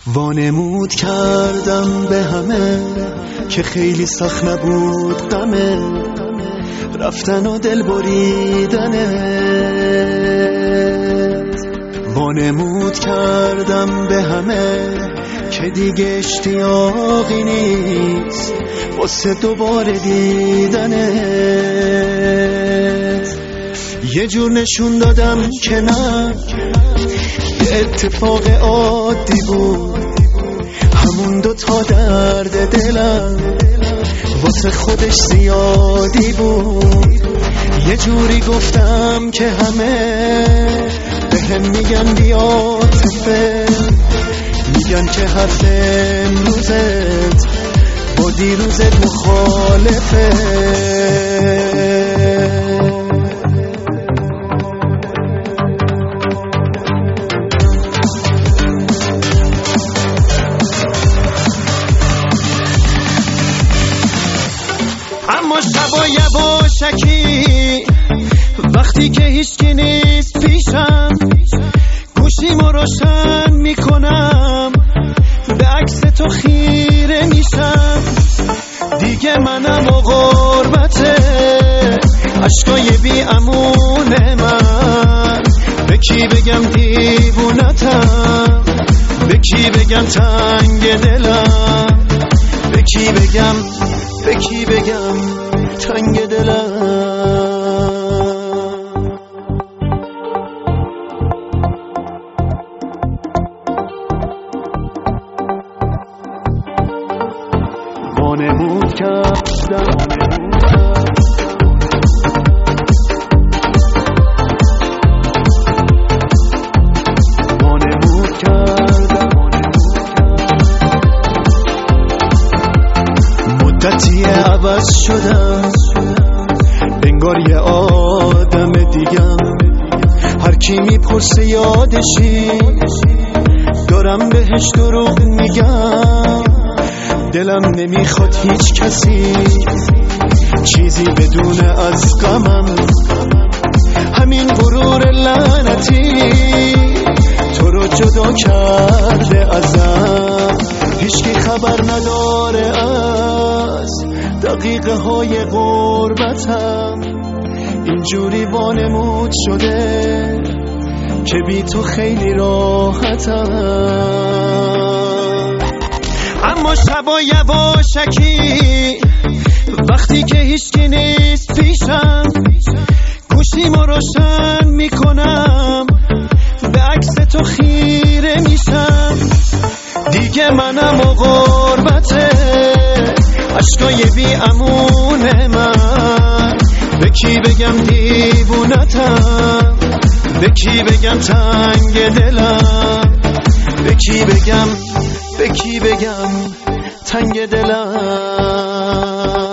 وانمود کردم به همه که خیلی سخت نبود غمه رفتن و دل بریدنت. وانمود کردم به همه که دیگه اشتیاقی نیست واسه دوباره دیدنت. یه جور نشون دادم که نه، یه اتفاق عادی بود، همون دوتا درد دلم واسه خودش زیادی بود. یه جوری گفتم که همه بهم میگن بی‌عاطفه، میگن که حرف امروزت با دیروزت مخالفه. اما شبا یواشکی وقتی که هیچکی نیست پیشم، گوشیمو روشن میکنم به عکس تو خیره میشم. دیگه منم و غربته، عشقای بی امون من، به کی بگم دیوونتم، به کی بگم تنگ دلم، به کی بگم تنگ دلم. وانمود کردم مدتی عوض شدم، انگار یه آدم دیگم. هر کی میپرسه یادشی، دارم بهش دروغ میگم. دلم نمیخواد هیچ کسی چیزی بدونه از غمم. همین غرور لعنتی تو رو جدا کرده ازم. هیچکی خبر نداره از دقیقه های غربتم. اینجوری وانمود شده که بی تو خیلی راحتم. اما شبا یواشکی وقتی که هیچکی نیست پیشم، گوشیمو روشن میکنم به عکس تو خیره میشم. دیگه منم و غربته، عشقای بی امون من، به کی بگم دیوونتم، به کی بگم تنگ دلم، به کی بگم تنگ دلم.